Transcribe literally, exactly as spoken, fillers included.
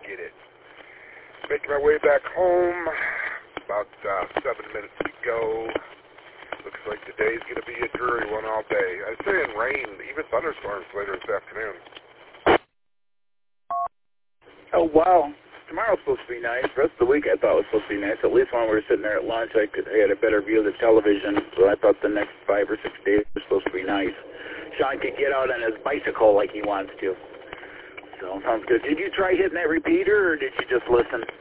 get it. Making my way back home. About uh, seven minutes to go. Looks like the day's going to be a dreary one all day. I say in rain, even thunderstorms later this afternoon. Oh, wow. Tomorrow's supposed to be nice. The rest of the week I thought was supposed to be nice. At least when we were sitting there at lunch, I, could, I had a better view of the television, so I thought the next five or six days were supposed to be nice. Sean could get out on his bicycle like he wants to. So, sounds good. Did you try hitting that repeater, or did you just listen?